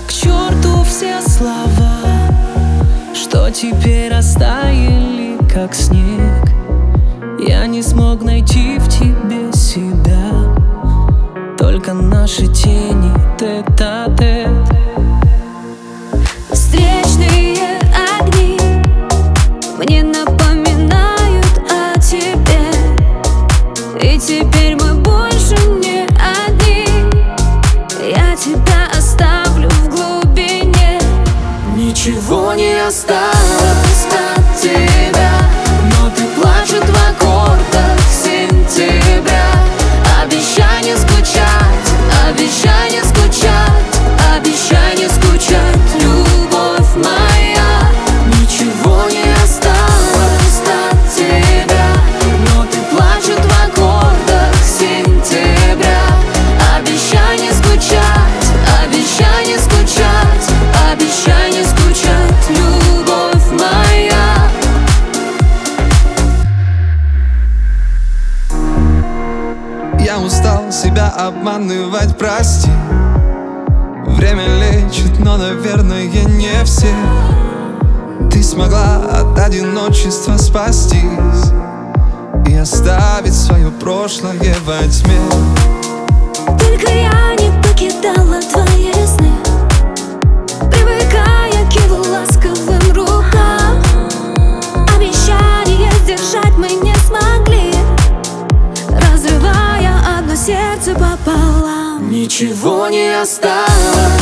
К черту все слова, что теперь растаяли, как снег. Я не смог найти в тебе себя, только наши тени тет-а-тет. Встречные огни мне напоминают о тебе, и теперь мы больше не одни. Я тебя оставлю в глубине. Ничего не осталось от тебя, но ты плачет в аккордах сентября. Обещай не скучать, обещай не скучать, обещай не скучать, любовь моя. Ничего не осталось от тебя, но ты плачет в аккордах сентября. Обещай не скучать, обещай не скучать, обещай не скучать, любовь моя. Я устал себя обманывать, прости. Время лечит, но, наверное, не всех. Ты смогла от одиночества спастись и оставить свое прошлое во тьме. Только я не покидала твои сны, привыкая к его ласковым рукам. Обещания сдержать мы не смогли, разрывая одно сердце пополам. Ничего не осталось